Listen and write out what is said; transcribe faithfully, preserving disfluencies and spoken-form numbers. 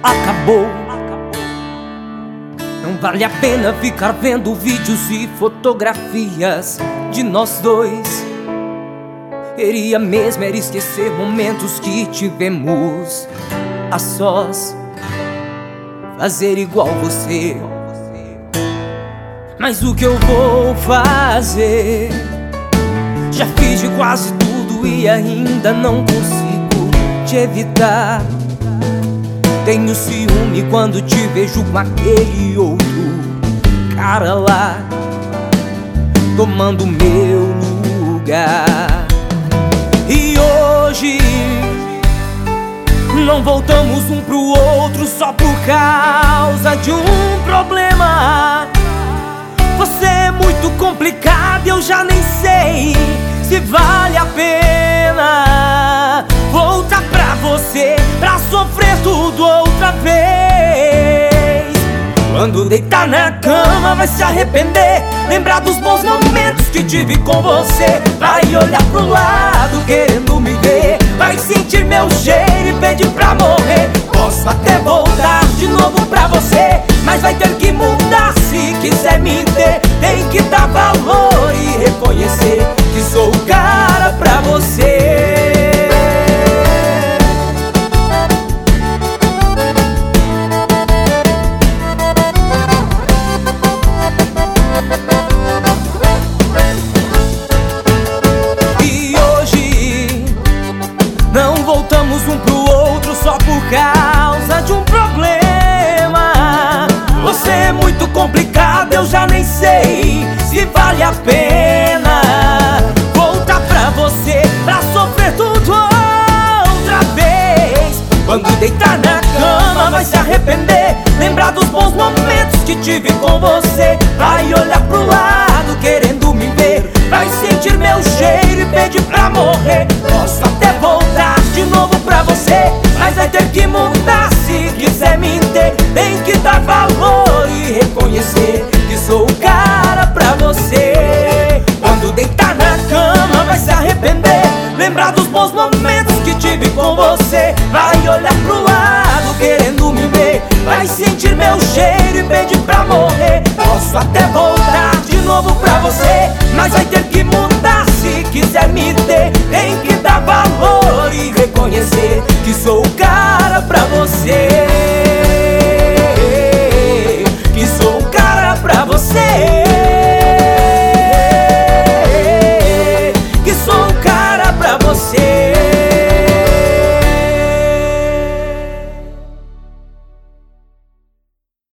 acabou. Não vale a pena ficar vendo vídeos e fotografias de nós dois. Queria mesmo era esquecer momentos que tivemos a sós, fazer igual você. Mas o que eu vou fazer? Já fiz de quase tudo e ainda não consigo te evitar. Tenho ciúme quando te vejo com aquele outro cara lá, tomando meu lugar. E hoje não voltamos um pro outro só por causa de um problema. Você é muito complicado, eu já nem sei se vale a pena voltar pra você, pra sofrer tudo outra vez. Quando deitar na cama vai se arrepender, lembrar dos bons momentos que tive com você. Vai olhar pro lado querendo me ver, vai sentir meu cheiro e pedir pra morrer. Posso até voltar de novo pra você, mas vai ter que mudar se quiser me ter. Tem que dar valor e reconhecer que sou o cara pra você. Não voltamos um pro outro só por causa de um problema. Você é muito complicado, eu já nem sei se vale a pena voltar pra você, pra sofrer tudo outra vez. Quando deitar na cama vai se arrepender, lembrar dos bons momentos que tive com você. Vai olhar pro lado querendo me ver, vai sentir meu cheiro e pedir pra morrer. Posso até voltar de novo pra você, mas vai ter que mudar se quiser me ter. Tem que dar valor e reconhecer que sou o cara pra você. Quando deitar na cama vai se arrepender, lembrar dos bons momentos que tive com você. Vai olhar pro lado querendo me ver, vai sentir meu cheiro e pedir pra morrer. Posso até voltar de novo pra você, mas vai ter que mudar se quiser me ter. Tem que dar valor